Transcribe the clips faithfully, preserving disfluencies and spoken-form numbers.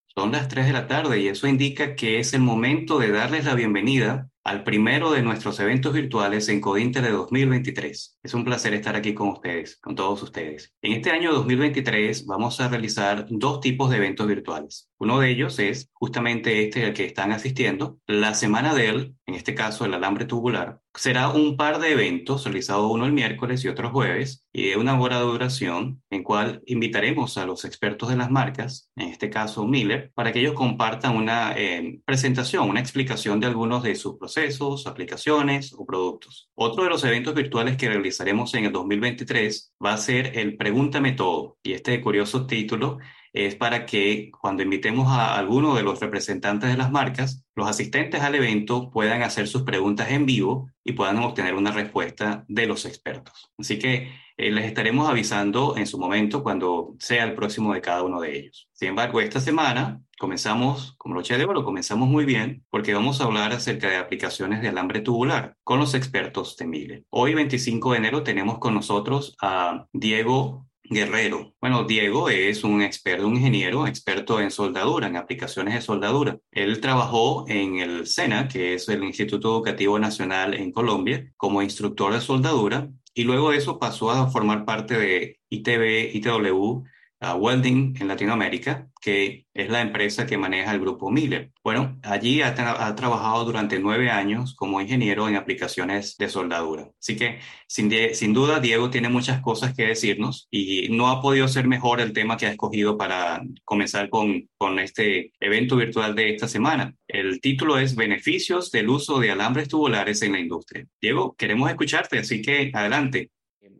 Son las tres de la tarde y eso indica que es el momento de darles la bienvenida al primero de nuestros eventos virtuales en Codinter dos mil veintitrés. Es un placer estar aquí con ustedes, con todos ustedes. En este año dos mil veintitrés vamos a realizar dos tipos de eventos virtuales. Uno de ellos es justamente este al que están asistiendo, la Semana del, en este caso el alambre tubular. Será un par de eventos, realizado uno el miércoles y otro jueves, y de una hora de duración, en cual invitaremos a los expertos de las marcas, en este caso Miller, para que ellos compartan una eh, presentación, una explicación de algunos de sus procesos, aplicaciones o productos. Otro de los eventos virtuales que realizaremos en el dos mil veintitrés va a ser el Pregúntame Todo, y este curioso título es para que cuando invitemos a alguno de los representantes de las marcas, los asistentes al evento puedan hacer sus preguntas en vivo y puedan obtener una respuesta de los expertos. Así que eh, les estaremos avisando en su momento cuando sea el próximo de cada uno de ellos. Sin embargo, esta semana comenzamos, como broche de oro, comenzamos muy bien porque vamos a hablar acerca de aplicaciones de alambre tubular con los expertos de Miele. Hoy, veinticinco de enero, tenemos con nosotros a Diego Guerrero. Bueno, Diego es un experto, un ingeniero experto en soldadura, en aplicaciones de soldadura. Él trabajó en el SENA, que es el Instituto Educativo Nacional en Colombia, como instructor de soldadura, y luego de eso pasó a formar parte de I T B, I T W, uh, Welding en Latinoamérica, que es la empresa que maneja el grupo Miller. Bueno, allí ha, tra- ha trabajado durante nueve años como ingeniero en aplicaciones de soldadura. Así que sin, die- sin duda, Diego tiene muchas cosas que decirnos y no ha podido ser mejor el tema que ha escogido para comenzar con, con este evento virtual de esta semana. El título es Beneficios del uso de alambres tubulares en la industria. Diego, queremos escucharte, así que adelante.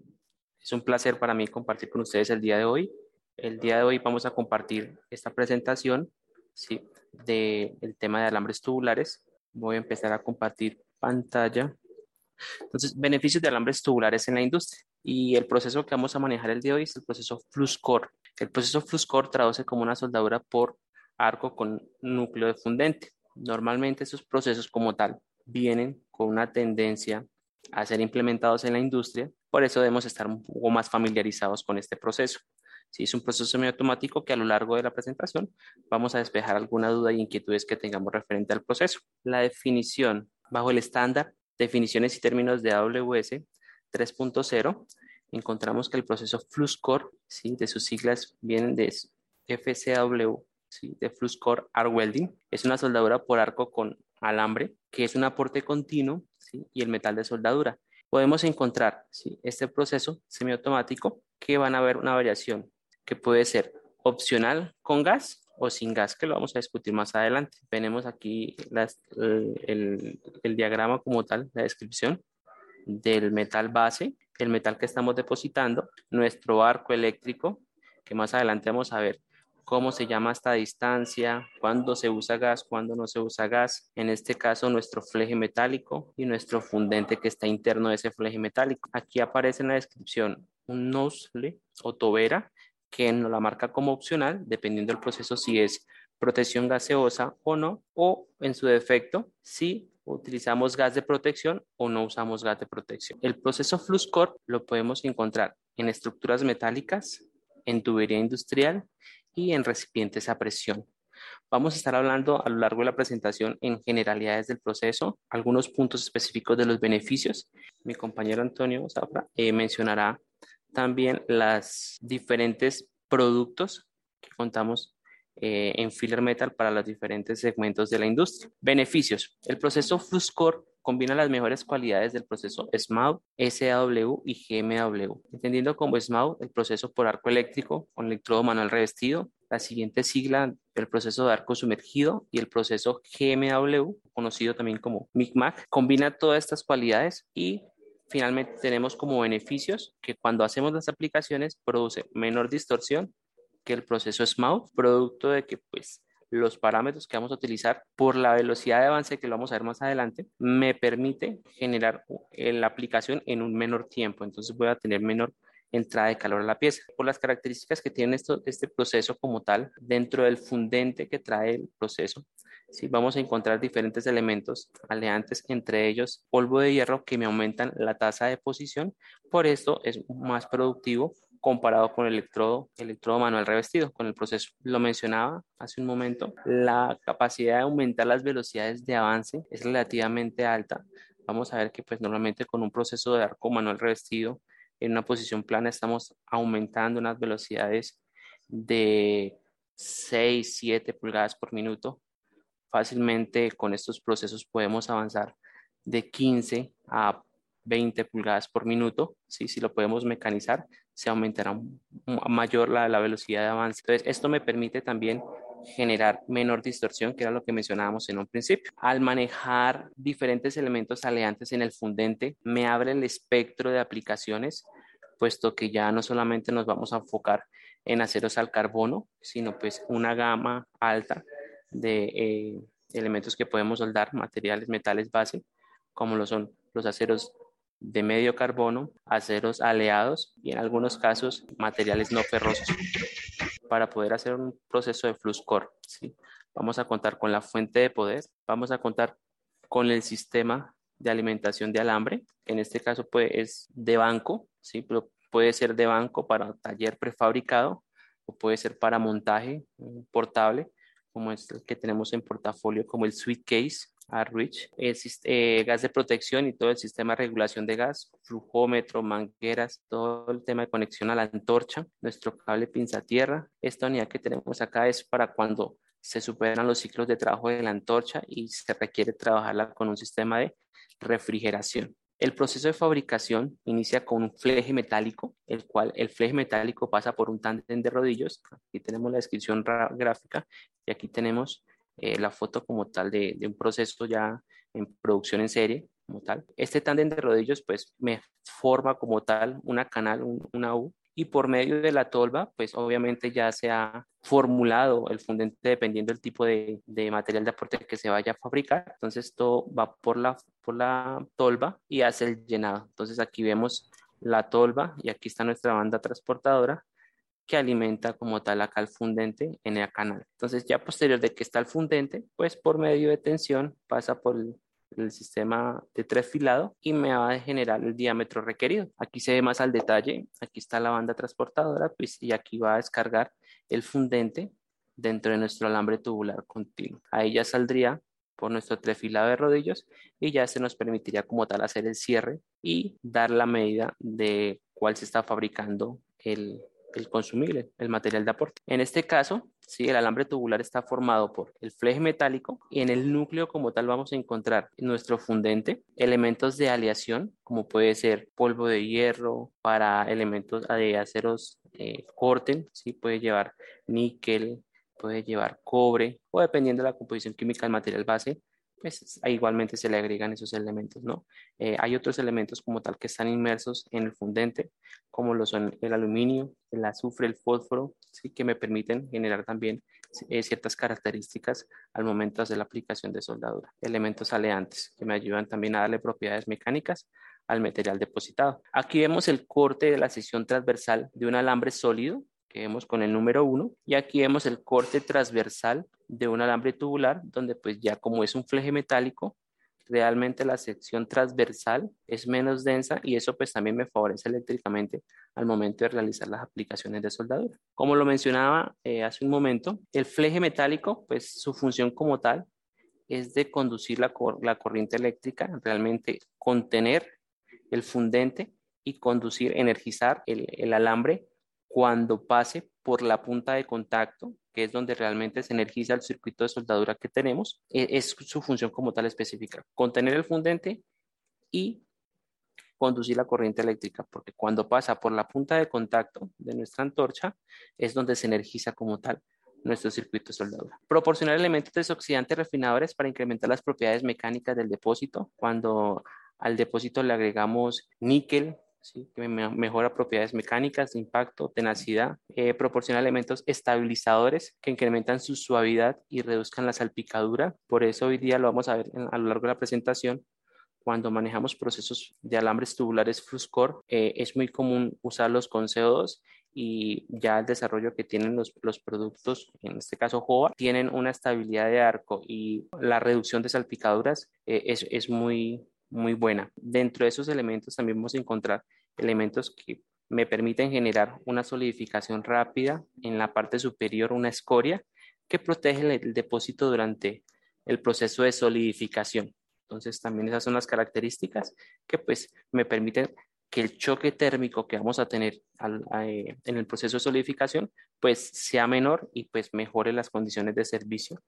Es un placer para mí compartir con ustedes el día de hoy. El día de hoy vamos a compartir esta presentación, ¿sí? Del tema de alambres tubulares. Voy a empezar a compartir pantalla. Entonces, beneficios de alambres tubulares en la industria. Y el proceso que vamos a manejar el día de hoy es el proceso FluxCore. El proceso FluxCore traduce como una soldadura por arco con núcleo de fundente. Normalmente estos procesos como tal vienen con una tendencia a ser implementados en la industria, por eso debemos estar un poco más familiarizados con este proceso. Si es un proceso semiautomático que a lo largo de la presentación vamos a despejar alguna duda y inquietudes que tengamos referente al proceso. La definición bajo el estándar definiciones y términos de A W S tres punto cero, encontramos que el proceso FluxCore, ¿sí? De sus siglas vienen de F C W, ¿sí? De FluxCore Arc Welding, es una soldadura por arco con alambre, que es un aporte continuo, ¿sí? Y el metal de soldadura. Podemos encontrar, ¿sí? Este proceso semiautomático que van a ver una variación que puede ser opcional con gas o sin gas, que lo vamos a discutir más adelante. Tenemos aquí las, el, el, el diagrama como tal, la descripción del metal base, el metal que estamos depositando, nuestro arco eléctrico, que más adelante vamos a ver cómo se llama esta distancia, cuándo se usa gas, cuándo no se usa gas. En este caso, nuestro fleje metálico y nuestro fundente que está interno de ese fleje metálico. Aquí aparece en la descripción un nozzle o tobera que nos la marca como opcional, dependiendo del proceso si es protección gaseosa o no, o en su defecto, si utilizamos gas de protección o no usamos gas de protección. El proceso FluxCore lo podemos encontrar en estructuras metálicas, en tubería industrial y en recipientes a presión. Vamos a estar hablando a lo largo de la presentación en generalidades del proceso, algunos puntos específicos de los beneficios. Mi compañero Antonio Zafra eh, mencionará también los diferentes productos que contamos eh, en Filler Metal para los diferentes segmentos de la industria. Beneficios. El proceso FluxCore combina las mejores cualidades del proceso S M A U, S A W y G M W. Entendiendo como S M A U el proceso por arco eléctrico con electrodo manual revestido, la siguiente sigla el proceso de arco sumergido y el proceso G M W, conocido también como M I C M A C, combina todas estas cualidades y finalmente tenemos como beneficios que cuando hacemos las aplicaciones produce menor distorsión que el proceso S M A U, producto de que pues los parámetros que vamos a utilizar por la velocidad de avance que lo vamos a ver más adelante, me permite generar la aplicación en un menor tiempo. Entonces voy a tener menor entrada de calor a la pieza. Por las características que tiene esto, este proceso como tal, dentro del fundente que trae el proceso, ¿sí? Vamos a encontrar diferentes elementos aleantes, entre ellos polvo de hierro que me aumentan la tasa de posición. Por esto es más productivo comparado con el electrodo, electrodo manual revestido, con el proceso. Lo mencionaba hace un momento, la capacidad de aumentar las velocidades de avance es relativamente alta. Vamos a ver que pues normalmente con un proceso de arco manual revestido en una posición plana estamos aumentando unas velocidades de seis siete pulgadas por minuto. Fácilmente con estos procesos podemos avanzar de quince a veinte pulgadas por minuto. ¿Sí? Si lo podemos mecanizar, se aumentará un- un- mayor la, la velocidad de avance. Entonces, esto me permite también generar menor distorsión, que era lo que mencionábamos en un principio. Al manejar diferentes elementos aleantes en el fundente, me abre el espectro de aplicaciones, puesto que ya no solamente nos vamos a enfocar en aceros al carbono, sino pues una gama alta de eh, elementos que podemos soldar, materiales, metales base, como lo son los aceros de medio carbono, aceros aleados y en algunos casos materiales no ferrosos para poder hacer un proceso de flux core, ¿sí? Vamos a contar con la fuente de poder, vamos a contar con el sistema de alimentación de alambre, que en este caso pues, es de banco, ¿sí? Pero puede ser de banco para taller prefabricado o puede ser para montaje mm, portable, como es el que tenemos en portafolio, como el Suitcase Arrich, el sis- eh, gas de protección y todo el sistema de regulación de gas, flujómetro, mangueras, todo el tema de conexión a la antorcha, nuestro cable pinzatierra. Esta unidad que tenemos acá es para cuando se superan los ciclos de trabajo de la antorcha y se requiere trabajarla con un sistema de refrigeración. El proceso de fabricación inicia con un fleje metálico, el cual el fleje metálico pasa por un tándem de rodillos. Aquí tenemos la descripción gráfica y aquí tenemos eh, la foto como tal de, de un proceso ya en producción en serie como tal. Este tándem de rodillos pues me forma como tal una canal, un, una U, y por medio de la tolva, pues obviamente ya se ha formulado el fundente dependiendo del tipo de, de material de aporte que se vaya a fabricar. Entonces todo va por la, por la tolva y hace el llenado. Entonces aquí vemos la tolva y aquí está nuestra banda transportadora que alimenta como tal acá el fundente en el canal. Entonces ya posterior de que está el fundente, pues por medio de tensión pasa por el, el sistema de tres filado y me va a generar el diámetro requerido. Aquí se ve más al detalle, aquí está la banda transportadora, pues y aquí va a descargar el fundente dentro de nuestro alambre tubular continuo. Ahí ya saldría por nuestro trefilado de rodillos y ya se nos permitiría como tal hacer el cierre y dar la medida de cuál se está fabricando el, el consumible, el material de aporte. En este caso, sí, el alambre tubular está formado por el fleje metálico y en el núcleo como tal vamos a encontrar nuestro fundente, elementos de aleación, como puede ser polvo de hierro para elementos de aceros eh, corten, sí, puede llevar níquel, puede llevar cobre o dependiendo de la composición química del material base, pues igualmente se le agregan esos elementos, ¿no? Eh, hay otros elementos como tal que están inmersos en el fundente, como lo son el aluminio, el azufre, el fósforo, ¿sí? Que me permiten generar también eh, ciertas características al momento de hacer la aplicación de soldadura. Elementos aleantes que me ayudan también a darle propiedades mecánicas al material depositado. Aquí vemos el corte de la sección transversal de un alambre sólido que vemos con el número uno y aquí vemos el corte transversal de un alambre tubular donde pues ya como es un fleje metálico realmente la sección transversal es menos densa y eso pues también me favorece eléctricamente al momento de realizar las aplicaciones de soldadura. Como lo mencionaba eh, hace un momento, el fleje metálico pues su función como tal es de conducir la, cor la corriente eléctrica, realmente contener el fundente y conducir, energizar el, el alambre cuando pase por la punta de contacto, que es donde realmente se energiza el circuito de soldadura que tenemos, e- es su función como tal específica, contener el fundente y conducir la corriente eléctrica, porque cuando pasa por la punta de contacto de nuestra antorcha es donde se energiza como tal nuestro circuito de soldadura. Proporcionar elementos desoxidantes refinadores para incrementar las propiedades mecánicas del depósito. Cuando al depósito le agregamos níquel, ¿sí? Que me- mejora propiedades mecánicas, de impacto, tenacidad. Eh, proporciona elementos estabilizadores que incrementan su suavidad y reduzcan la salpicadura. Por eso hoy día lo vamos a ver en- a lo largo de la presentación cuando manejamos procesos de alambres tubulares FluxCore, eh, es muy común usarlos con C O dos y ya el desarrollo que tienen los, los productos, en este caso Jova, tienen una estabilidad de arco y la reducción de salpicaduras eh, es, es muy, muy buena. Dentro de esos elementos también vamos a encontrar elementos que me permiten generar una solidificación rápida en la parte superior, una escoria que protege el, el depósito durante el proceso de solidificación. Entonces también esas son las características que pues me permiten que el choque térmico que vamos a tener al, a, eh, en el proceso de solidificación pues sea menor y pues mejore las condiciones de servicio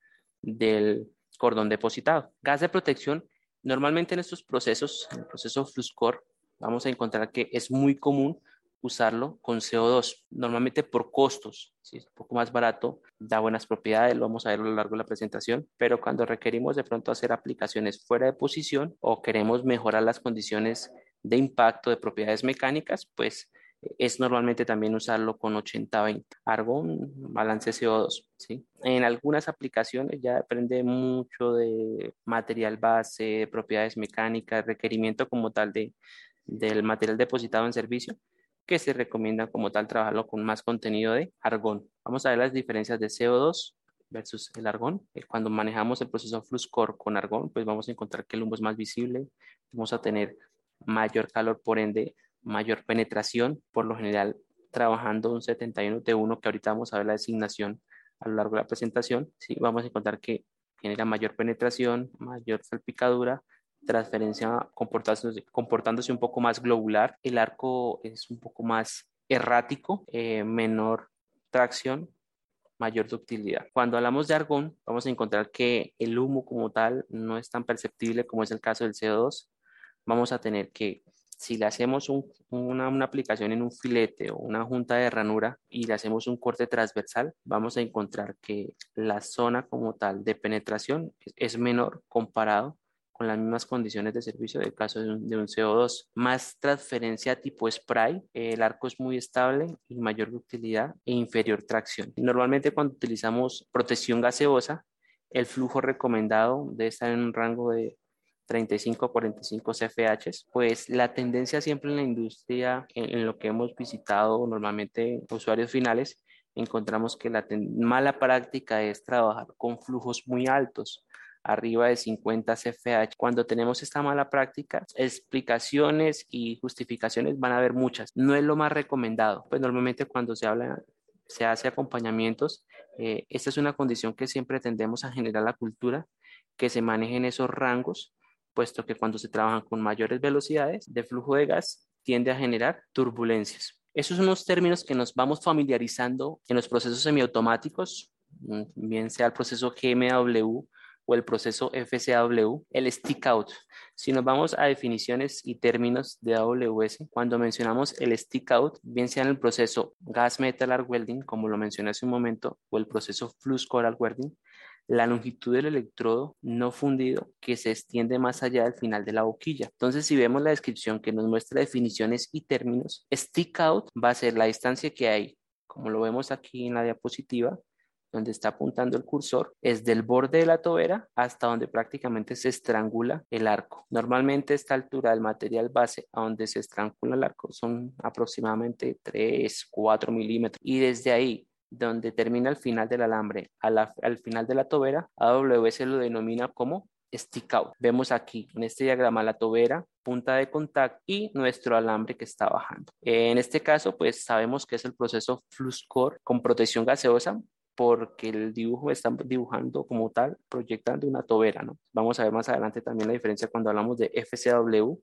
del cordón depositado. Gas de protección, normalmente en estos procesos, en el proceso Fluscor, vamos a encontrar que es muy común usarlo con C O dos, normalmente por costos, si es un poco más barato, da buenas propiedades, lo vamos a ver a lo largo de la presentación, pero cuando requerimos de pronto hacer aplicaciones fuera de posición o queremos mejorar las condiciones de impacto de propiedades mecánicas, pues es normalmente también usarlo con ochenta veinte. Argón, balance C O dos, ¿sí? En algunas aplicaciones ya depende mucho de material base, de propiedades mecánicas, requerimiento como tal de, del material depositado en servicio, que se recomienda como tal trabajarlo con más contenido de argón. Vamos a ver las diferencias de C O dos versus el argón. Eh, Cuando manejamos el proceso Fluscor con argón, pues vamos a encontrar que el humo es más visible, vamos a tener mayor calor, por ende, mayor penetración, por lo general trabajando un setenta y uno T uno, que ahorita vamos a ver la designación a lo largo de la presentación, ¿sí? Vamos a encontrar que genera mayor penetración, mayor salpicadura, transferencia comportándose, comportándose un poco más globular, el arco es un poco más errático, eh, menor tracción, mayor ductilidad. Cuando hablamos de argón, vamos a encontrar que el humo como tal no es tan perceptible como es el caso del C O dos. Vamos a tener que, si le hacemos un- una, una aplicación en un filete o una junta de ranura y le hacemos un corte transversal, vamos a encontrar que la zona como tal de penetración es es menor comparado con las mismas condiciones de servicio del caso de un, de un C O dos. Más transferencia tipo spray, eh, el arco es muy estable y mayor ductilidad e inferior tracción. Normalmente cuando utilizamos protección gaseosa, el flujo recomendado debe estar en un rango de treinta y cinco a cuarenta y cinco C F H, pues la tendencia siempre en la industria, en, en lo que hemos visitado normalmente usuarios finales, encontramos que la ten- mala práctica es trabajar con flujos muy altos, arriba de cincuenta C F H. Cuando tenemos esta mala práctica, explicaciones y justificaciones van a haber muchas. No es lo más recomendado, pues normalmente cuando se habla, se hace acompañamientos, eh, esta es una condición que siempre tendemos a generar la cultura, que se manejen esos rangos, puesto que cuando se trabajan con mayores velocidades de flujo de gas tiende a generar turbulencias. Esos son los términos que nos vamos familiarizando en los procesos semiautomáticos, mm, bien sea el proceso G M W o el proceso F C W, el stick out. Si nos vamos a definiciones y términos de A W S, cuando mencionamos el stick out, bien sea en el proceso gas metal arc welding, como lo mencioné hace un momento, o el proceso flux core arc welding, la longitud del electrodo no fundido que se extiende más allá del final de la boquilla. Entonces, si vemos la descripción que nos muestra definiciones y términos, stick out va a ser la distancia que hay, como lo vemos aquí en la diapositiva, donde está apuntando el cursor, es del borde de la tobera hasta donde prácticamente se estrangula el arco. Normalmente esta altura del material base a donde se estrangula el arco son aproximadamente tres, cuatro milímetros, y desde ahí donde termina el final del alambre a la- al final de la tobera, A W S lo denomina como stick out. Vemos aquí en este diagrama la tobera, punta de contacto y nuestro alambre que está bajando. En este caso, pues sabemos que es el proceso flux core con protección gaseosa, porque el dibujo está dibujando como tal, proyectando una tobera, ¿no? Vamos a ver más adelante también la diferencia cuando hablamos de F C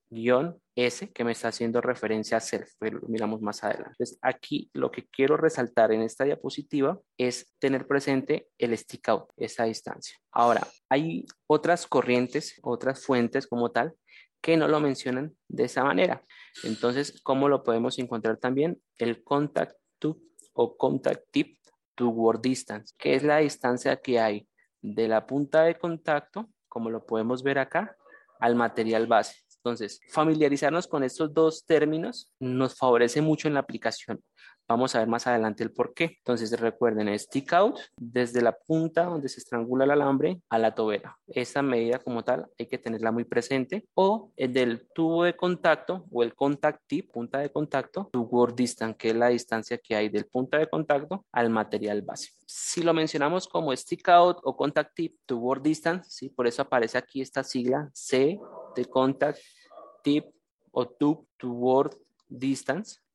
W-S, que me está haciendo referencia a self, pero lo miramos más adelante. Entonces, aquí lo que quiero resaltar en esta diapositiva es tener presente el stick out, esa distancia. Ahora, hay otras corrientes, otras fuentes como tal, que no lo mencionan de esa manera. Entonces, ¿cómo lo podemos encontrar también? El contact tube o contact tip toward distance, que es la distancia que hay de la punta de contacto, como lo podemos ver acá, al material base. Entonces, familiarizarnos con estos dos términos nos favorece mucho en la aplicación. Vamos a ver más adelante el por qué. Entonces, recuerden, stick out desde la punta donde se estrangula el alambre a la tobera. Esa medida como tal hay que tenerla muy presente. O el del tubo de contacto o el contact tip, punta de contacto, toward distance, que es la distancia que hay del punta de contacto al material base. Si lo mencionamos como stick out o contact tip, toward distance, ¿sí? Por eso aparece aquí esta sigla C de contact tip o tube toward distance.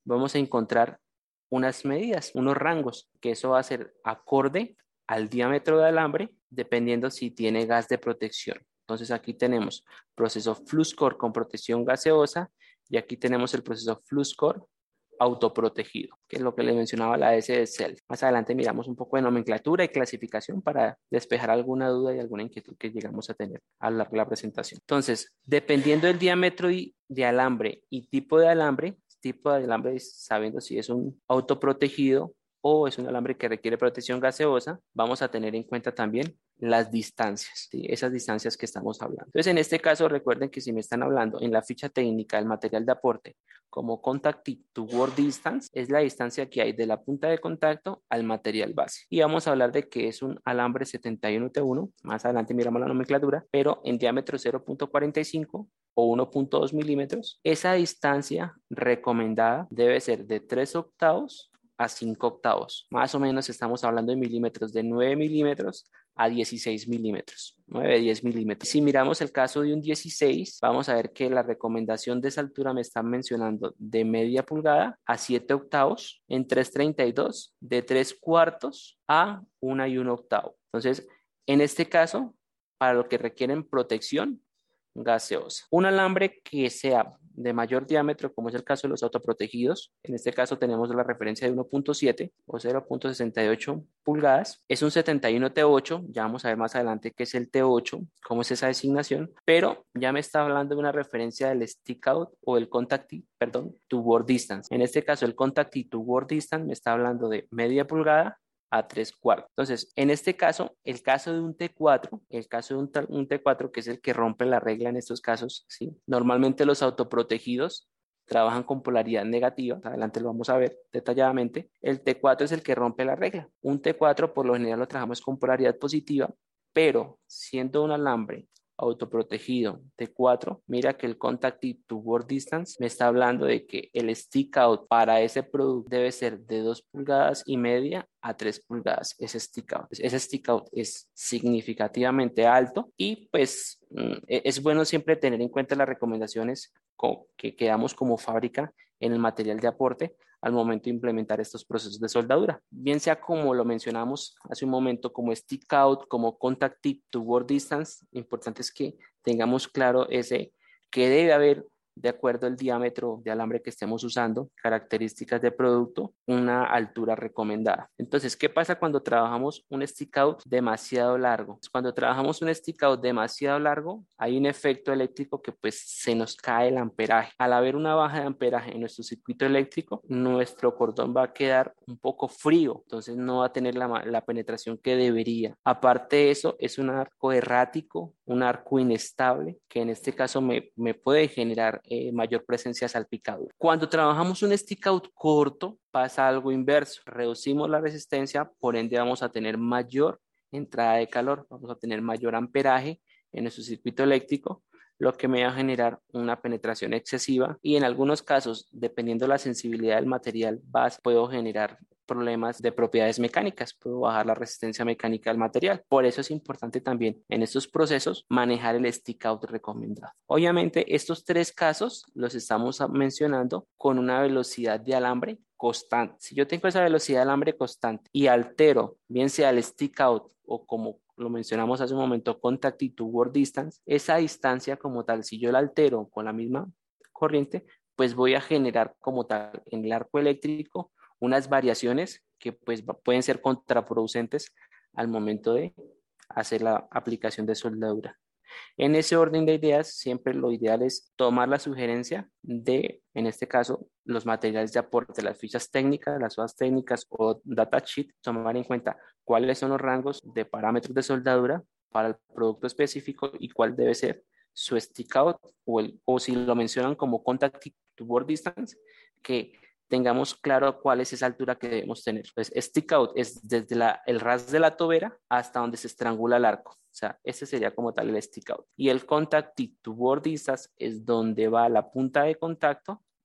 vamos a encontrar unas medidas, unos rangos, que eso va a ser acorde al diámetro de alambre, dependiendo si tiene gas de protección. Entonces aquí tenemos proceso FluxCore con protección gaseosa y aquí tenemos el proceso FluxCore autoprotegido, que es lo que le mencionaba la S de Self. Más adelante miramos un poco de nomenclatura y clasificación para despejar alguna duda y alguna inquietud que llegamos a tener a lo largo de la presentación. Entonces, dependiendo del diámetro de alambre y tipo de alambre, tipo de alambre sabiendo si es un autoprotegido o es un alambre que requiere protección gaseosa, vamos a tener en cuenta también las distancias, ¿sí? Esas distancias que estamos hablando. Entonces, en este caso, recuerden que si me están hablando en la ficha técnica del material de aporte como Contact to Word Distance, es la distancia que hay de la punta de contacto al material base. Y vamos a hablar de que es un alambre setenta y uno T uno, más adelante miramos la nomenclatura, pero en diámetro cero punto cuarenta y cinco o uno punto dos milímetros. Esa distancia recomendada debe ser de tres octavos a cinco octavos. Más o menos estamos hablando de milímetros de nueve milímetros a dieciséis milímetros, nueve a diez milímetros. Si miramos el caso de un dieciséis, vamos a ver que la recomendación de esa altura me está mencionando de media pulgada a siete octavos, en tres treinta y dos, de tres cuartos a una y un octavo. Entonces, en este caso, para lo que requieren protección gaseosa. Un alambre que sea de mayor diámetro, como es el caso de los autoprotegidos, en este caso tenemos la referencia de uno punto siete o cero punto sesenta y ocho pulgadas, es un setenta y uno T ocho, ya vamos a ver más adelante qué es el T ocho, cómo es esa designación, pero ya me está hablando de una referencia del stick out o el contact, perdón, to word distance. En este caso el contact to word distance me está hablando de media pulgada a tres cuartos. Entonces, en este caso, el caso de un T cuatro, el caso de un, un T cuatro, que es el que rompe la regla en estos casos, ¿sí? Normalmente los autoprotegidos trabajan con polaridad negativa, adelante lo vamos a ver detalladamente. El T cuatro es el que rompe la regla. Un T cuatro por lo general lo trabajamos con polaridad positiva, pero siendo un alambre autoprotegido T cuatro, mira que el contact to word distance me está hablando de que el stick out para ese producto debe ser de dos pulgadas y media a tres pulgadas, ese stick out. Ese stick out es significativamente alto y pues es bueno siempre tener en cuenta las recomendaciones que quedamos como fábrica en el material de aporte al momento de implementar estos procesos de soldadura. Bien sea como lo mencionamos hace un momento, como stick out, como contact tip to word distance, lo importante es que tengamos claro ese que debe haber de acuerdo al diámetro de alambre que estemos usando, características de producto, una altura recomendada. Entonces, ¿qué pasa cuando trabajamos un stick out demasiado largo? Cuando trabajamos un stick out demasiado largo, hay un efecto eléctrico que pues se nos cae el amperaje. Al haber una baja de amperaje en nuestro circuito eléctrico, nuestro cordón va a quedar un poco frío, entonces no va a tener la, la penetración que debería. Aparte de eso, es un arco errático, un arco inestable, que en este caso me, me puede generar eh, mayor presencia de salpicadura. Cuando trabajamos un stick out corto, pasa algo inverso. Reducimos la resistencia, por ende vamos a tener mayor entrada de calor, vamos a tener mayor amperaje en nuestro circuito eléctrico, lo que me va a generar una penetración excesiva y en algunos casos, dependiendo de la sensibilidad del material base, puedo generar problemas de propiedades mecánicas, puedo bajar la resistencia mecánica del material. Por eso es importante también en estos procesos manejar el stick out recomendado. Obviamente estos tres casos los estamos mencionando con una velocidad de alambre constante. Si yo tengo esa velocidad de alambre constante y altero, bien sea el stick out o como lo mencionamos hace un momento, contact to word distance, esa distancia como tal, si yo la altero con la misma corriente, pues voy a generar como tal en el arco eléctrico unas variaciones que pues pueden ser contraproducentes al momento de hacer la aplicación de soldadura. En ese orden de ideas, siempre lo ideal es tomar la sugerencia de, en este caso, los materiales de aporte, las fichas técnicas, las hojas técnicas o datasheet, tomar en cuenta cuáles son los rangos de parámetros de soldadura para el producto específico y cuál debe ser su stick out o, el, o si lo mencionan como contact to word distance, que tengamos claro cuál es esa altura que debemos tener. Pues stick out es desde la, el ras de la tobera hasta donde se estrangula el arco. O sea, ese sería como tal el stick out. Y el contact to word distance es donde va la punta de contacto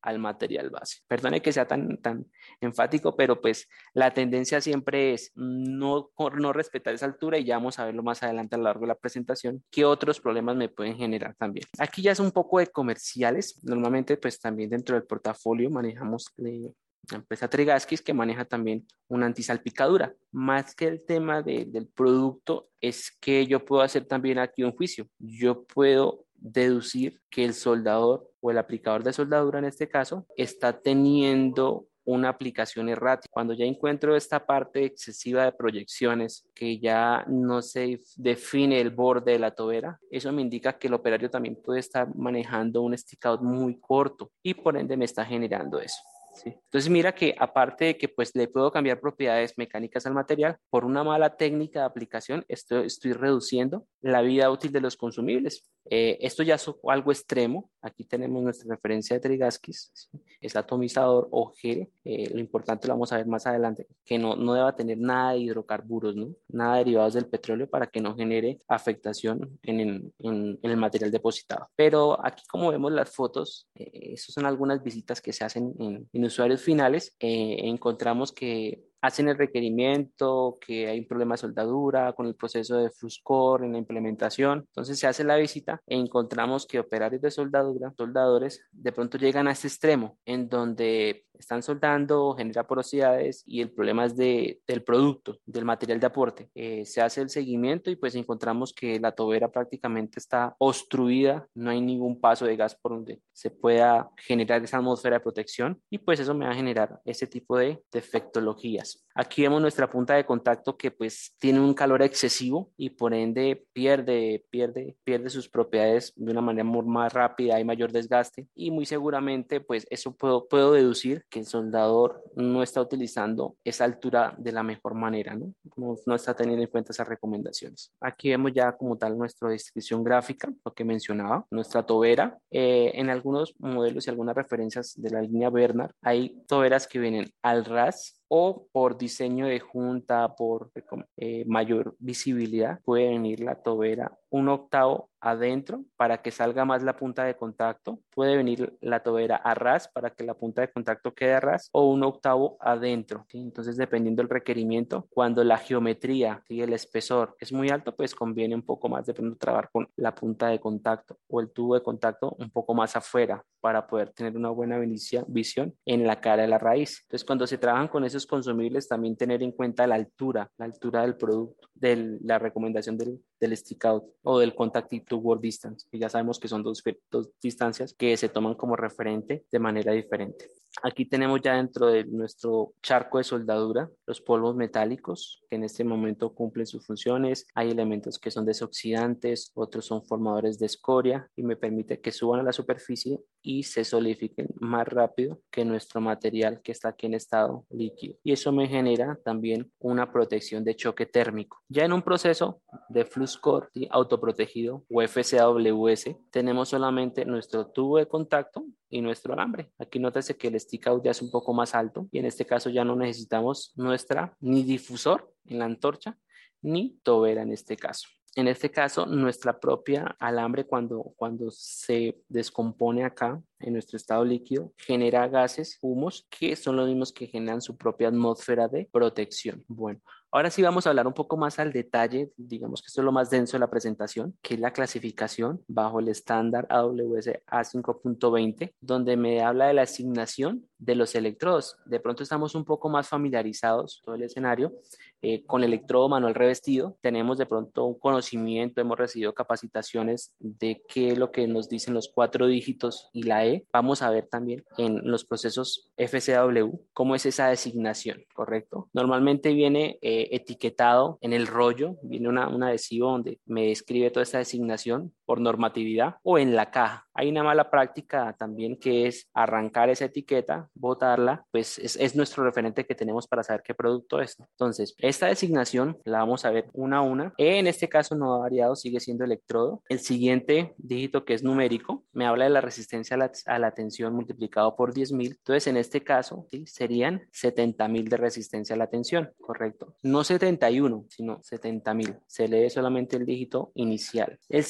al material base. Perdone que sea tan, tan enfático, pero pues la tendencia siempre es no, no respetar esa altura y ya vamos a verlo más adelante a lo largo de la presentación, qué otros problemas me pueden generar también. Aquí ya es un poco de comerciales. Normalmente pues también dentro del portafolio manejamos eh, la empresa Trigaskis, que maneja también una antisalpicadura. Más que el tema de, del producto, es que yo puedo hacer también aquí un juicio. Yo puedo deducir que el soldador o el aplicador de soldadura en este caso está teniendo una aplicación errática. Cuando ya encuentro esta parte excesiva de proyecciones, que ya no se define el borde de la tobera, eso me indica que el operario también puede estar manejando un stick out muy corto y por ende me está generando eso. ¿Sí? Entonces mira que aparte de que pues le puedo cambiar propiedades mecánicas al material, por una mala técnica de aplicación estoy, estoy reduciendo la vida útil de los consumibles. Eh, esto ya es algo extremo. Aquí tenemos nuestra referencia de Trigaskis, ¿sí? Es atomizador o gel. Eh, lo importante lo vamos a ver más adelante, que no, no deba tener nada de hidrocarburos, ¿no? Nada derivados del petróleo para que no genere afectación en, en, en el material depositado. Pero aquí como vemos las fotos, eh, esas son algunas visitas que se hacen en, en usuarios finales. Eh, encontramos que hacen el requerimiento, que hay un problema de soldadura con el proceso de Fluscore en la implementación. Entonces se hace la visita e encontramos que operarios de soldadura, soldadores, de pronto llegan a este extremo en donde están soldando, genera porosidades y el problema es de, del producto, del material de aporte. Eh, se hace el seguimiento y pues encontramos que la tobera prácticamente está obstruida, no hay ningún paso de gas por donde se pueda generar esa atmósfera de protección y pues eso me va a generar ese tipo de defectologías. Aquí vemos nuestra punta de contacto que pues tiene un calor excesivo y por ende pierde, pierde, pierde sus propiedades de una manera muy más rápida, hay mayor desgaste y muy seguramente pues eso puedo, puedo deducir que el soldador no está utilizando esa altura de la mejor manera, ¿no? No, no está teniendo en cuenta esas recomendaciones. Aquí vemos ya como tal nuestra descripción gráfica, lo que mencionaba, nuestra tobera. Eh, en algunos modelos y algunas referencias de la línea Bernard hay toberas que vienen al ras o por diseño de junta, por eh, mayor visibilidad, puede venir la tobera un octavo adentro para que salga más la punta de contacto, puede venir la tobera a ras para que la punta de contacto quede a ras o un octavo adentro, ¿sí? Entonces dependiendo del requerimiento, cuando la geometría y el espesor es muy alto, pues conviene un poco más de pronto trabajar con la punta de contacto o el tubo de contacto un poco más afuera para poder tener una buena visión en la cara de la raíz. Entonces cuando se trabajan con esos consumibles, también tener en cuenta la altura, la altura del producto, de la recomendación del, del stick out o del contact to word distance, que ya sabemos que son dos, dos distancias que se toman como referente de manera diferente. Aquí tenemos ya dentro de nuestro charco de soldadura los polvos metálicos que en este momento cumplen sus funciones. Hay elementos que son desoxidantes, otros son formadores de escoria y me permite que suban a la superficie y se solidifiquen más rápido que nuestro material que está aquí en estado líquido. Y eso me genera también una protección de choque térmico. Ya en un proceso de Fluscore autoprotegido o F C A W S tenemos solamente nuestro tubo de contacto y nuestro alambre. Aquí nótese que el stick out ya es un poco más alto y en este caso ya no necesitamos nuestra ni difusor en la antorcha ni tobera en este caso. En este caso, nuestra propia alambre cuando, cuando se descompone acá en nuestro estado líquido, genera gases, humos, que son los mismos que generan su propia atmósfera de protección. Bueno, ahora sí vamos a hablar un poco más al detalle, digamos que esto es lo más denso de la presentación, que es la clasificación bajo el estándar A W S A cinco punto veinte, donde me habla de la asignación de los electrodos. De pronto estamos un poco más familiarizados, todo el escenario, eh, con el electrodo manual revestido. Tenemos de pronto un conocimiento, hemos recibido capacitaciones de qué es lo que nos dicen los cuatro dígitos y la E. Vamos a ver también en los procesos F C W cómo es esa designación, ¿correcto? Normalmente viene eh, etiquetado en el rollo, viene una, un adhesivo donde me describe toda esta designación por normatividad o en la caja. Hay una mala práctica también que es arrancar esa etiqueta, botarla, pues es, es nuestro referente que tenemos para saber qué producto es. Entonces, esta designación la vamos a ver una a una. E en este caso no ha variado, sigue siendo electrodo. El siguiente dígito que es numérico me habla de la resistencia a la, a la tensión multiplicado por diez mil. Entonces, en este caso, ¿sí? Serían setenta mil de resistencia a la tensión, ¿correcto? No setenta y uno, sino setenta mil. Se lee solamente el dígito inicial. El siguiente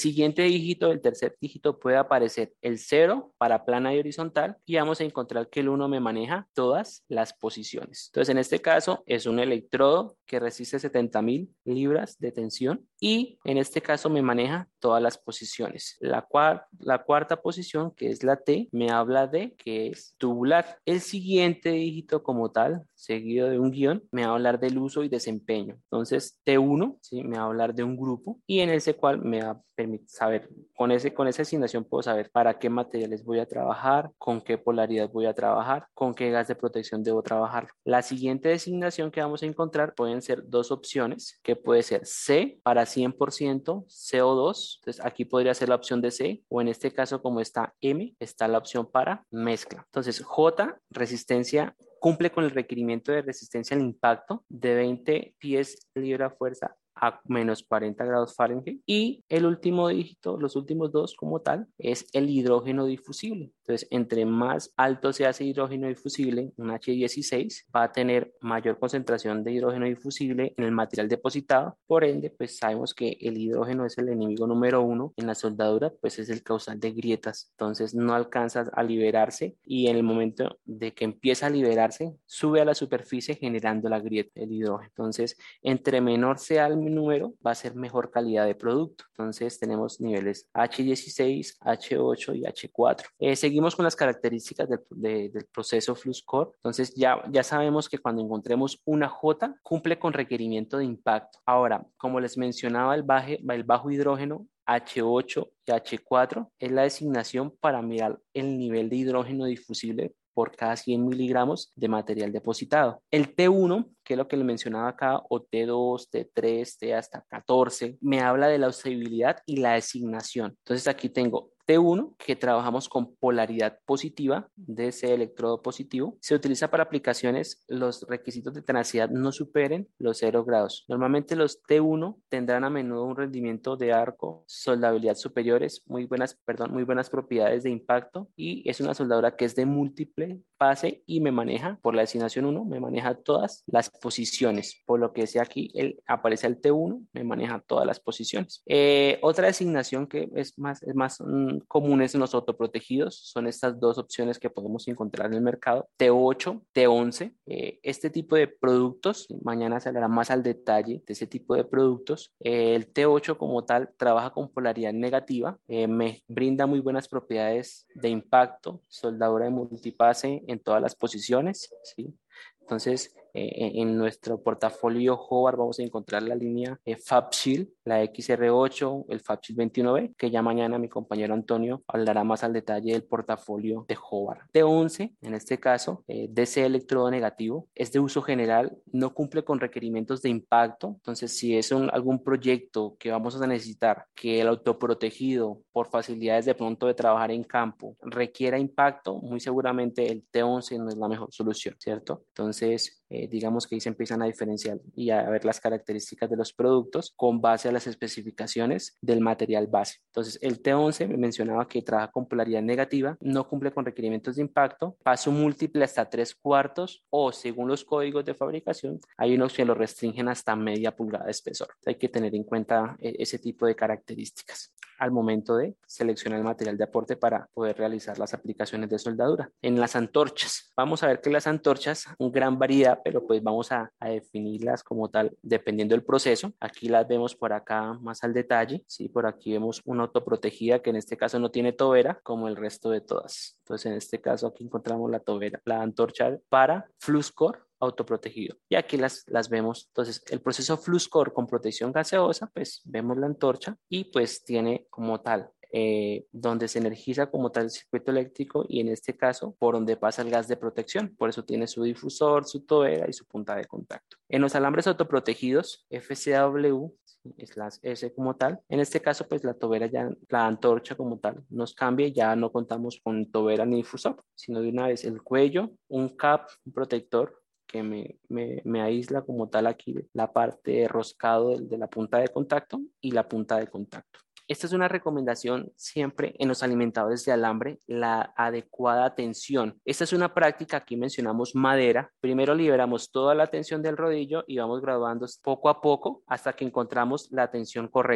dígito, el tercer dígito puede aparecer el cero para plana y horizontal y vamos a encontrar que el uno me maneja todas las posiciones. Entonces, en este caso es un electrodo que resiste setenta mil libras de tensión y en este caso me maneja todas las posiciones. La, cuar la cuarta posición, que es la T, me habla de que es tubular. El siguiente dígito como tal, seguido de un guión, me va a hablar del uso y desempeño. Entonces, T uno, ¿sí? Me va a hablar de un grupo y en ese cual me va a permitir saber, con, ese, con esa asignación puedo saber para qué materiales voy a trabajar, con qué polaridad voy a trabajar, con qué gas de protección debo trabajar. La siguiente designación que vamos a encontrar pueden ser dos opciones, que puede ser C para cien por ciento C O dos. Entonces, aquí podría ser la opción de C, o en este caso, como está M, está la opción para mezcla. Entonces, J, resistencia, cumple con el requerimiento de resistencia al impacto de veinte pies libra fuerza a menos cuarenta grados Fahrenheit. Y el último dígito, los últimos dos como tal, es el hidrógeno difusible. Entonces, entre más alto sea ese hidrógeno difusible, un H dieciséis, va a tener mayor concentración de hidrógeno difusible en el material depositado. Por ende, pues sabemos que el hidrógeno es el enemigo número uno en la soldadura, pues es el causal de grietas. Entonces, no alcanza a liberarse y en el momento de que empieza a liberarse, sube a la superficie generando la grieta, el hidrógeno. Entonces, entre menor sea el número, va a ser mejor calidad de producto. Entonces, tenemos niveles H dieciséis, H ocho y H cuatro. Eh, seguimos con las características del, de, del proceso FluxCore. Entonces, ya, ya sabemos que cuando encontremos una J, cumple con requerimiento de impacto. Ahora, como les mencionaba, el, baje, el bajo hidrógeno H ocho y H cuatro es la designación para mirar el nivel de hidrógeno difusible por cada cien miligramos de material depositado. El T uno, que es lo que le mencionaba acá, o T dos, T tres, T hasta catorce, me habla de la usabilidad y la designación. Entonces aquí tengo T uno, que trabajamos con polaridad positiva de ese electrodo positivo. Se utiliza para aplicaciones, los requisitos de tenacidad no superen los cero grados. Normalmente los T uno tendrán a menudo un rendimiento de arco, soldabilidad superiores, muy buenas, perdón, muy buenas propiedades de impacto y es una soldadura que es de múltiple fase y me maneja, por la designación uno, me maneja todas las posiciones. Por lo que decía aquí, el, aparece el T uno, me maneja todas las posiciones. Eh, otra designación que es más, es más mm, comunes en los autoprotegidos son estas dos opciones que podemos encontrar en el mercado, T ocho, T once. Eh, este tipo de productos, mañana se hablará más al detalle de ese tipo de productos. Eh, el T ocho como tal trabaja con polaridad negativa, eh, me brinda muy buenas propiedades de impacto, soldadura de multipase en todas las posiciones, ¿sí? Entonces, eh, en nuestro portafolio Hobart vamos a encontrar la línea eh, FabShield, la X R ocho, el FabShield veintiuno B, que ya mañana mi compañero Antonio hablará más al detalle del portafolio de Hobart. T once, en este caso, eh, D C electrodo negativo, es de uso general, no cumple con requerimientos de impacto. Entonces, si es un, algún proyecto que vamos a necesitar que el autoprotegido, por facilidades de pronto de trabajar en campo, requiera impacto, muy seguramente el T once no es la mejor solución, ¿cierto? Entonces, eh, digamos que ahí se empiezan a diferenciar y a ver las características de los productos con base a las especificaciones del material base. Entonces, el T once me mencionaba que trabaja con polaridad negativa, no cumple con requerimientos de impacto, paso múltiple hasta tres cuartos o según los códigos de fabricación, hay unos que lo restringen hasta media pulgada de espesor. Hay que tener en cuenta eh, ese tipo de características al momento de seleccionar el material de aporte para poder realizar las aplicaciones de soldadura. En las antorchas, vamos a ver que las antorchas, una gran variedad, pero pues vamos a, a definirlas como tal dependiendo del proceso. Aquí las vemos por acá más al detalle, ¿sí? Por aquí vemos una autoprotegida que en este caso no tiene tobera como el resto de todas. Entonces en este caso aquí encontramos la tobera, la antorcha para FluxCore autoprotegido. Y aquí las, las vemos. Entonces, el proceso FluxCore con protección gaseosa, pues vemos la antorcha y pues tiene como tal eh, donde se energiza como tal el circuito eléctrico y en este caso por donde pasa el gas de protección. Por eso tiene su difusor, su tobera y su punta de contacto. En los alambres autoprotegidos, F C W, es la S como tal. En este caso, pues la tobera ya, la antorcha como tal, nos cambia y ya no contamos con tobera ni difusor, sino de una vez el cuello, un cap, un protector que me, me, me aísla como tal aquí la parte de roscado de, de la punta de contacto y la punta de contacto. Esta es una recomendación siempre en los alimentadores de alambre, la adecuada tensión. Esta es una práctica, aquí mencionamos madera. Primero liberamos toda la tensión del rodillo y vamos graduando poco a poco hasta que encontramos la tensión correcta.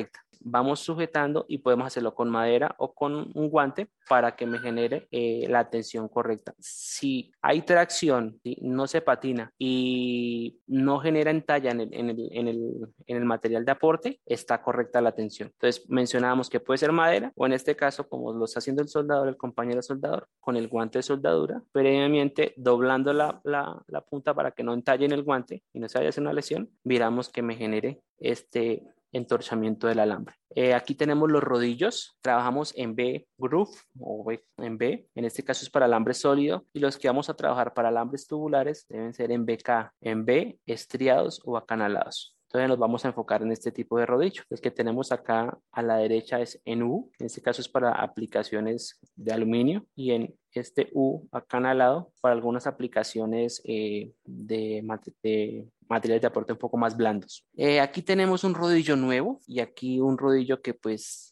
vamos sujetando y podemos hacerlo con madera o con un guante para que me genere eh, la tensión correcta. Si hay tracción, ¿sí? No se patina y no genera entalla en el, en el, en el, en el material de aporte, está correcta la tensión. Entonces mencionábamos que puede ser madera o en este caso, como lo está haciendo el soldador, el compañero soldador, con el guante de soldadura, previamente doblando la, la, la punta para que no entalle en el guante y no se vaya a hacer una lesión, miramos que me genere este entorchamiento del alambre. Eh, aquí tenemos los rodillos, trabajamos en B groove o B, en B, en este caso es para alambre sólido y los que vamos a trabajar para alambres tubulares deben ser en B K, en B estriados o acanalados. Entonces nos vamos a enfocar en este tipo de rodillo. El que tenemos acá a la derecha es en U, en este caso es para aplicaciones de aluminio y en este U acanalado para algunas aplicaciones eh, de, de materiales de aporte un poco más blandos. Eh, aquí tenemos un rodillo nuevo y aquí un rodillo que pues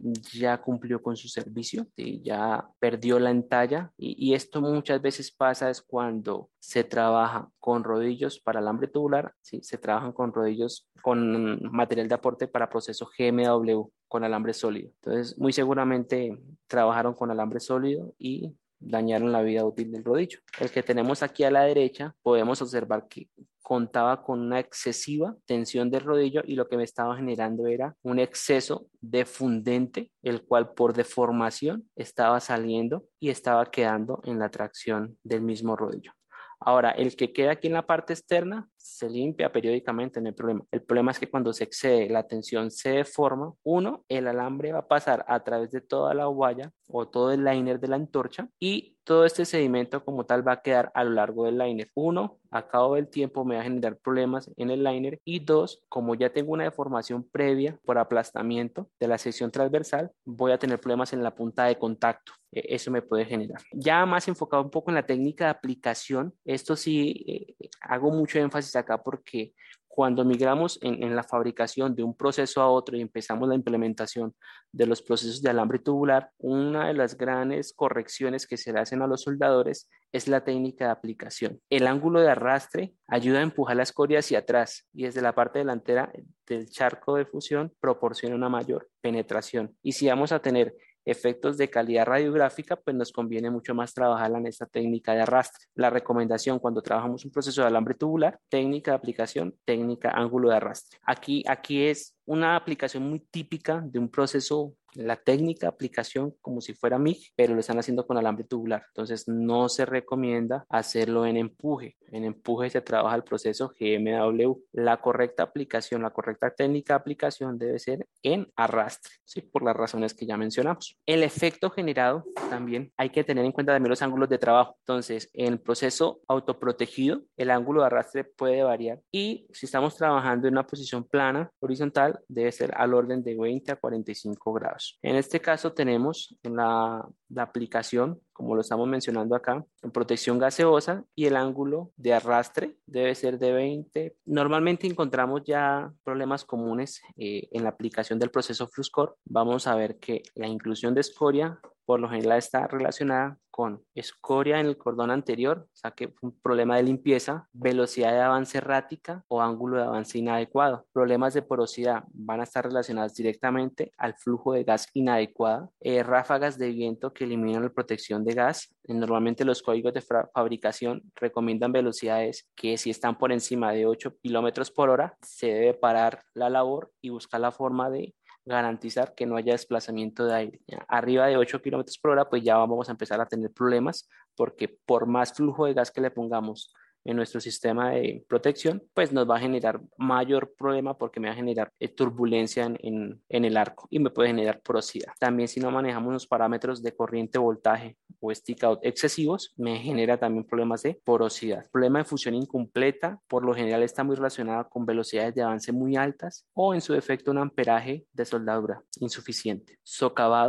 ya cumplió con su servicio, ¿sí? Ya perdió la entalla y, y esto muchas veces pasa es cuando se trabaja con rodillos para alambre tubular, ¿sí? Se trabajan con rodillos con material de aporte para proceso G M W con alambre sólido. Entonces muy seguramente trabajaron con alambre sólido y dañaron la vida útil del rodillo. El que tenemos aquí a la derecha podemos observar que contaba con una excesiva tensión del rodillo y lo que me estaba generando era un exceso de fundente, el cual por deformación estaba saliendo y estaba quedando en la tracción del mismo rodillo. Ahora, el que queda aquí en la parte externa se limpia periódicamente, no hay problema. El problema es que cuando se excede, la tensión se deforma. Uno, el alambre va a pasar a través de toda la walla o todo el liner de la antorcha y todo este sedimento como tal va a quedar a lo largo del liner. Uno, a cabo del tiempo me va a generar problemas en el liner y dos, como ya tengo una deformación previa por aplastamiento de la sección transversal, voy a tener problemas en la punta de contacto. Eso me puede generar. Ya más enfocado un poco en la técnica de aplicación, esto sí eh, hago mucho énfasis acá porque cuando migramos en, en la fabricación de un proceso a otro y empezamos la implementación de los procesos de alambre tubular, una de las grandes correcciones que se le hacen a los soldadores es la técnica de aplicación. El ángulo de arrastre ayuda a empujar la escoria hacia atrás y desde la parte delantera del charco de fusión proporciona una mayor penetración. Y si vamos a tener efectos de calidad radiográfica, pues nos conviene mucho más trabajarla en esta técnica de arrastre. La recomendación cuando trabajamos un proceso de alambre tubular, técnica de aplicación, técnica ángulo de arrastre. Aquí, aquí es una aplicación muy típica de un proceso, la técnica de aplicación como si fuera M I G, pero lo están haciendo con alambre tubular. Entonces no se recomienda hacerlo en empuje. En empuje se trabaja el proceso G M W. La correcta aplicación, la correcta técnica de aplicación debe ser en arrastre, ¿sí? Por las razones que ya mencionamos. El efecto generado también hay que tener en cuenta también los ángulos de trabajo. Entonces, en el proceso autoprotegido, el ángulo de arrastre puede variar y si estamos trabajando en una posición plana, horizontal, debe ser al orden de veinte a cuarenta y cinco grados. En este caso tenemos en la, la aplicación, como lo estamos mencionando acá, en protección gaseosa y el ángulo de arrastre debe ser de veinte. Normalmente encontramos ya problemas comunes eh, en la aplicación del proceso Fluscor. Vamos a ver que la inclusión de escoria por lo general está relacionada con escoria en el cordón anterior, o sea que fue un problema de limpieza, velocidad de avance errática o ángulo de avance inadecuado. Problemas de porosidad van a estar relacionados directamente al flujo de gas inadecuado, eh, ráfagas de viento que eliminan la protección de gas. Normalmente los códigos de fabricación recomiendan velocidades que si están por encima de ocho kilómetros por hora, se debe parar la labor y buscar la forma de garantizar que no haya desplazamiento de aire. ¿Ya? Arriba de ocho kilómetros por hora, pues ya vamos a empezar a tener problemas porque por más flujo de gas que le pongamos en nuestro sistema de protección, pues nos va a generar mayor problema porque me va a generar eh, turbulencia en, en, en el arco y me puede generar porosidad. También si no manejamos los parámetros de corriente, voltaje o stick out excesivos, me genera también problemas de porosidad. Problema de fusión incompleta, por lo general está muy relacionado con velocidades de avance muy altas o en su defecto un amperaje de soldadura insuficiente. Socavados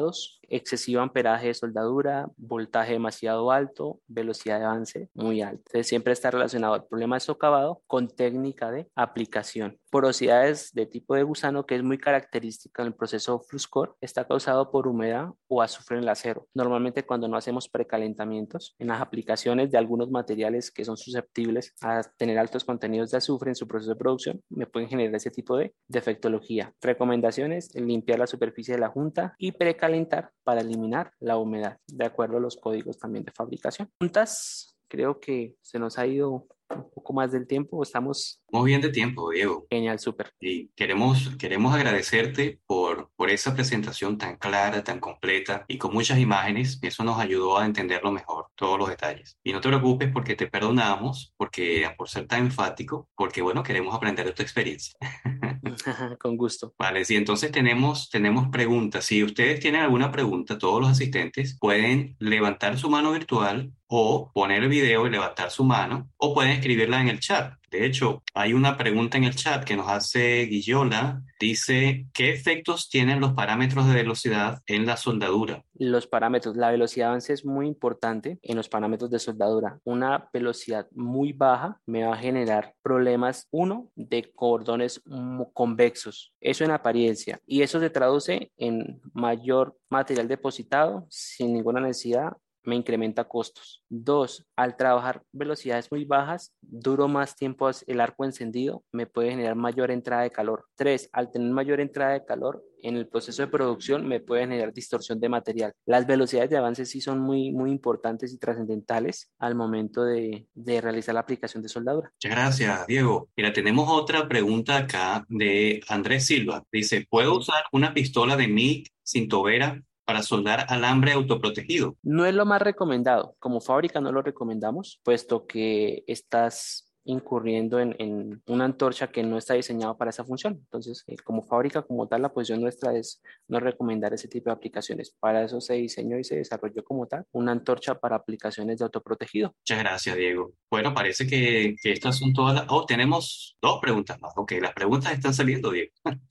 excesivo amperaje de soldadura, voltaje demasiado alto, velocidad de avance muy alta. Entonces siempre está relacionado el problema de socavado con técnica de aplicación. Porosidades de tipo de gusano, que es muy característica en el proceso Fluscore, está causado por humedad o azufre en el acero. Normalmente cuando no hacemos precalentamientos, en las aplicaciones de algunos materiales que son susceptibles a tener altos contenidos de azufre en su proceso de producción, me pueden generar ese tipo de defectología. Recomendaciones: limpiar la superficie de la junta y precalentar para eliminar la humedad, de acuerdo a los códigos también de fabricación. Juntas, creo que se nos ha ido un poco más del tiempo, estamos Muy bien de tiempo, Diego. genial, súper. Y queremos, queremos agradecerte por, por esa presentación tan clara, tan completa y con muchas imágenes. Eso nos ayudó a entenderlo mejor, todos los detalles. Y no te preocupes porque te perdonamos, porque por ser tan enfático, porque bueno, queremos aprender de tu experiencia. Con gusto. Vale, sí, entonces tenemos, tenemos preguntas. Si ustedes tienen alguna pregunta, todos los asistentes pueden levantar su mano virtual o poner el video y levantar su mano, o pueden escribirla en el chat. De hecho, hay una pregunta en el chat que nos hace Guillola. Dice, ¿qué efectos tienen los parámetros de velocidad en la soldadura? Los parámetros, la velocidad de avance es muy importante en los parámetros de soldadura. Una velocidad muy baja me va a generar problemas, uno, de cordones mo- convexos, eso en apariencia, y eso se traduce en mayor material depositado sin ninguna necesidad, me incrementa costos. Dos, al trabajar velocidades muy bajas, duro más tiempo as- el arco encendido, me puede generar mayor entrada de calor. Tres, al tener mayor entrada de calor en el proceso de producción, me puede generar distorsión de material. Las velocidades de avance sí son muy, muy importantes y trascendentales al momento de, de realizar la aplicación de soldadura. Muchas gracias, Diego. Mira, tenemos otra pregunta acá de Andrés Silva. Dice, ¿puedo Sí. usar una pistola de M I G sin tobera para soldar alambre autoprotegido? No es lo más recomendado. Como fábrica no lo recomendamos, puesto que estás incurriendo en, en una antorcha que no está diseñada para esa función. Entonces, eh, como fábrica, como tal, la posición nuestra es no recomendar ese tipo de aplicaciones. Para eso se diseñó y se desarrolló como tal una antorcha para aplicaciones de autoprotegido. Muchas gracias, Diego. Bueno, parece que, que estas son todas las... Oh, tenemos dos preguntas más. Ok, las preguntas están saliendo, Diego.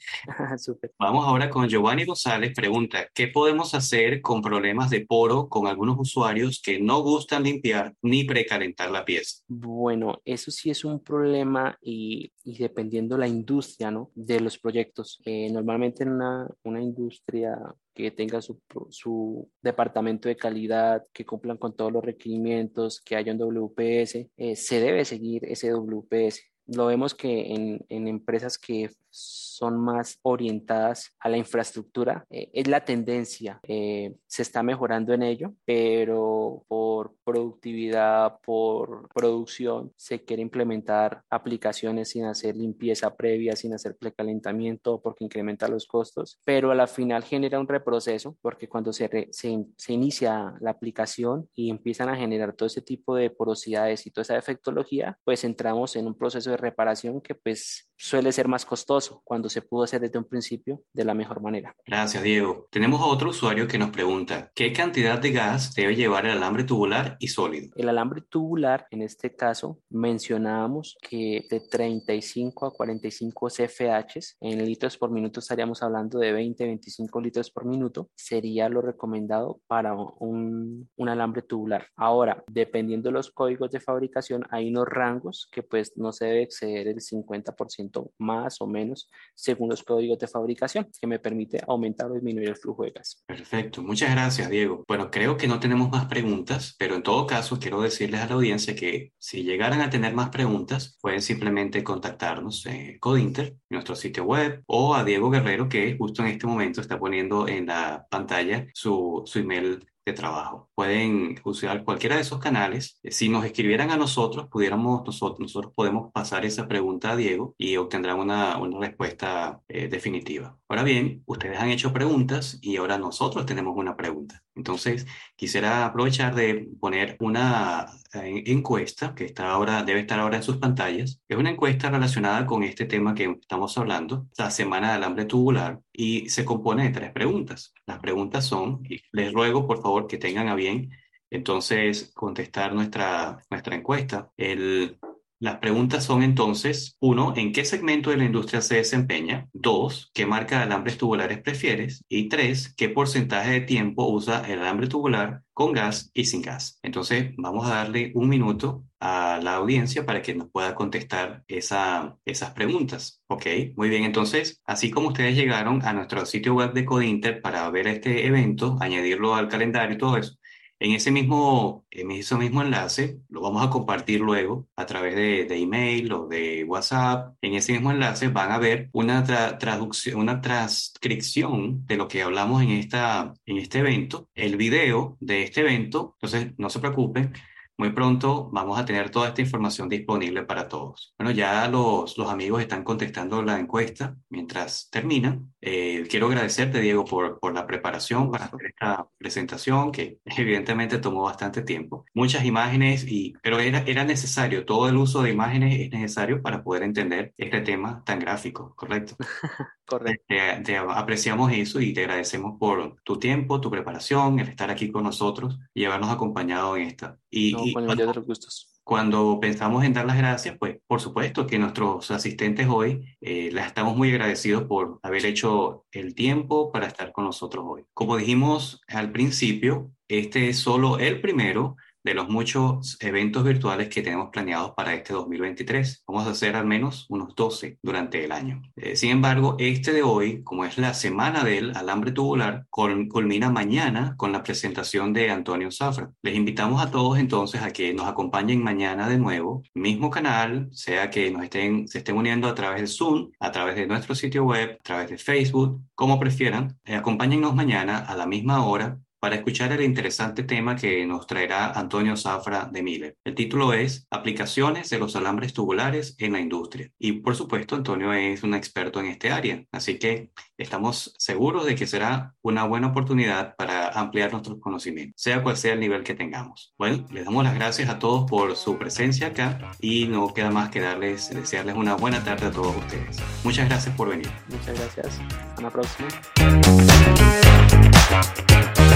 Súper. Vamos ahora con Giovanni González. Pregunta, ¿qué podemos hacer con problemas de poro con algunos usuarios que no gustan limpiar ni precalentar la pieza? Bueno, eso sí es un problema y, y dependiendo la industria, ¿no? De los proyectos. Eh, normalmente en una, una industria que tenga su, pro- su departamento de calidad, que cumplan con todos los requerimientos, que haya un W P S, eh, se debe seguir ese W P S. Lo vemos que en, en empresas que son más orientadas a la infraestructura, eh, es la tendencia. Eh, se está mejorando en ello, pero por productividad, por producción, se quiere implementar aplicaciones sin hacer limpieza previa, sin hacer precalentamiento, porque incrementa los costos, pero a la final genera un reproceso, porque cuando se, re- se, in- se inicia la aplicación y empiezan a generar todo ese tipo de porosidades y toda esa defectología, pues entramos en un proceso de reparación que pues suele ser más costoso cuando se pudo hacer desde un principio de la mejor manera. Gracias, Diego. Tenemos a otro usuario que nos pregunta, ¿qué cantidad de gas debe llevar el alambre tubular y sólido? El alambre tubular, en este caso, mencionábamos que de treinta y cinco a cuarenta y cinco C F H en litros por minuto, estaríamos hablando de veinte a veinticinco litros por minuto, sería lo recomendado para un, un alambre tubular. Ahora, dependiendo de los códigos de fabricación, hay unos rangos que pues no se debe exceder el cincuenta por ciento más o menos según los códigos de fabricación, que me permite aumentar o disminuir el flujo de gas. Perfecto, muchas gracias, Diego. Bueno, creo que no tenemos más preguntas, pero en todo caso quiero decirles a la audiencia que si llegaran a tener más preguntas, pueden simplemente contactarnos en Codinter, en nuestro sitio web, o a Diego Guerrero, que justo en este momento está poniendo en la pantalla su, su email de trabajo. Pueden usar cualquiera de esos canales. Si nos escribieran a nosotros, pudiéramos, nosotros, nosotros podemos pasar esa pregunta a Diego y obtendrán una, una respuesta eh, definitiva. Ahora bien, ustedes han hecho preguntas y ahora nosotros tenemos una pregunta. Entonces, quisiera aprovechar de poner una eh, encuesta que está ahora, debe estar ahora en sus pantallas. Es una encuesta relacionada con este tema que estamos hablando, la semana del hambre tubular, y se compone de tres preguntas. Las preguntas son, y les ruego por favor que tengan a bien entonces contestar nuestra, nuestra encuesta. El, Las preguntas son entonces, uno, ¿en qué segmento de la industria se desempeña? Dos, ¿qué marca de alambres tubulares prefieres? Y tres, ¿qué porcentaje de tiempo usa el alambre tubular con gas y sin gas? Entonces, vamos a darle un minuto a la audiencia para que nos pueda contestar esa, esas preguntas. Ok, muy bien. Entonces, así como ustedes llegaron a nuestro sitio web de Codinter para ver este evento, añadirlo al calendario y todo eso, en ese mismo, en ese mismo enlace, lo vamos a compartir luego a través de, de email o de WhatsApp. En ese mismo enlace van a ver una tra- traducción, una transcripción de lo que hablamos en esta, en este evento, el video de este evento. Entonces, no se preocupen. Muy pronto vamos a tener toda esta información disponible para todos. Bueno, ya los, los amigos están contestando la encuesta mientras terminan. Eh, quiero agradecerte, Diego, por, por la Un preparación para gusto. hacer esta presentación que evidentemente tomó bastante tiempo. Muchas imágenes, y, pero era, era necesario, todo el uso de imágenes es necesario para poder entender este tema tan gráfico, ¿correcto? Te, Correcto. te apreciamos eso y te agradecemos por tu tiempo, tu preparación, el estar aquí con nosotros y habernos acompañado en esta. No, Y, y con el mayor de cuando, los gustos. cuando pensamos en dar las gracias, pues por supuesto que nuestros asistentes hoy eh, les estamos muy agradecidos por haber hecho el tiempo para estar con nosotros hoy. Como dijimos al principio, este es solo el primero de los muchos eventos virtuales que tenemos planeados para este dos mil veintitrés. Vamos a hacer al menos unos doce durante el año. Eh, sin embargo, este de hoy, como es la semana del alambre tubular, cul- culmina mañana con la presentación de Antonio Zafra. Les invitamos a todos entonces a que nos acompañen mañana de nuevo, mismo canal, sea que nos estén, se estén uniendo a través de Zoom, a través de nuestro sitio web, a través de Facebook, como prefieran. Eh, acompáñennos mañana a la misma hora para escuchar el interesante tema que nos traerá Antonio Zafra de Miller. El título es Aplicaciones de los alambres tubulares en la industria. Y por supuesto, Antonio es un experto en este área, así que estamos seguros de que será una buena oportunidad para ampliar nuestros conocimientos, sea cual sea el nivel que tengamos. Bueno, les damos las gracias a todos por su presencia acá y no queda más que darles, desearles una buena tarde a todos ustedes. Muchas gracias por venir. Muchas gracias. Hasta la próxima.